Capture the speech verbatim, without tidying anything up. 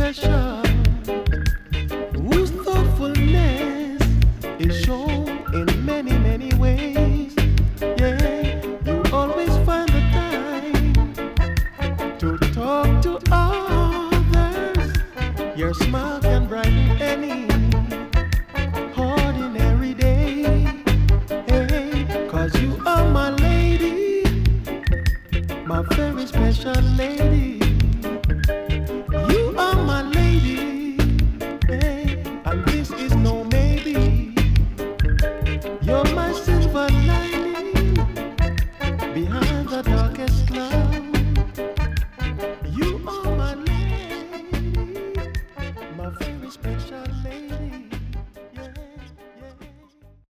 special, whose thoughtfulness is shown in many, many ways. Yeah, you always find the time to talk to others. Your smile can brighten any ordinary day. Hey, 'cause you are my lady, my very special lady. You are my lady, hey, and this is no maybe. You're my silver lining behind the darkest cloud.